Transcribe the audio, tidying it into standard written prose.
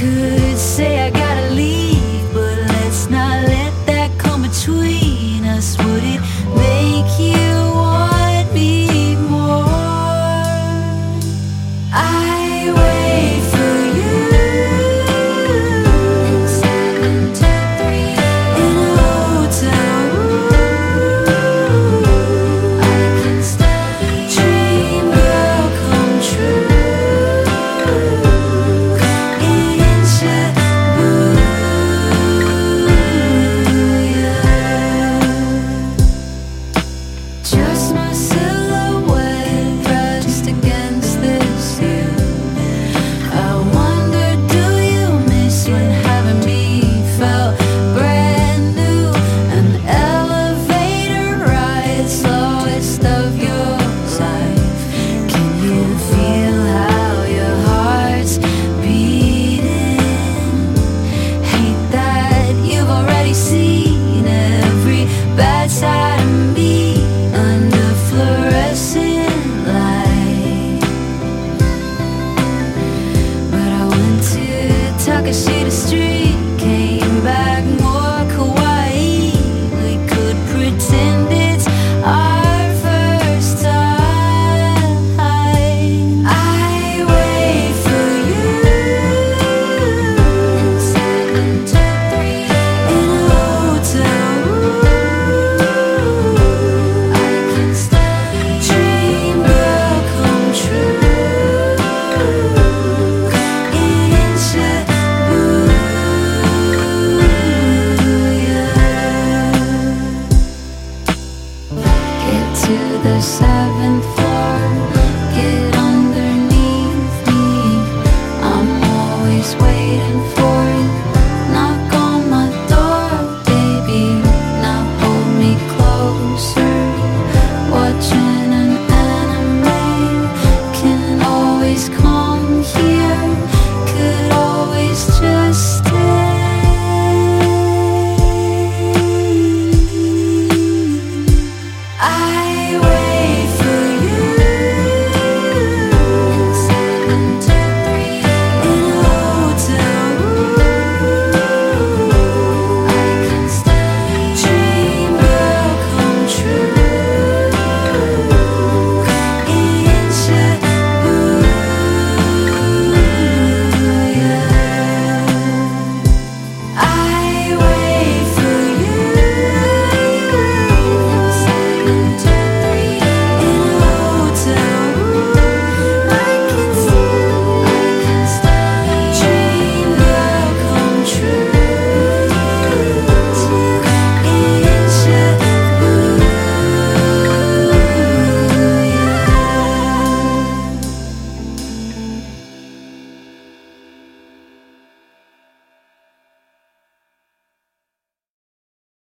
could say I gotta leave, but let's not let that come between us. Would it make you want me more? I wait for you in 723 in a hotel room. I can still be dream girl come true in Shibuya. Just my silhouette pressed against this view. I wonder, do you miss when having me felt brand new? An elevator ride, slowest of your life. Can you feel how your heart's beating? Hate that you've already seen every bad side of me under fluorescent light. But I went to Takashita Street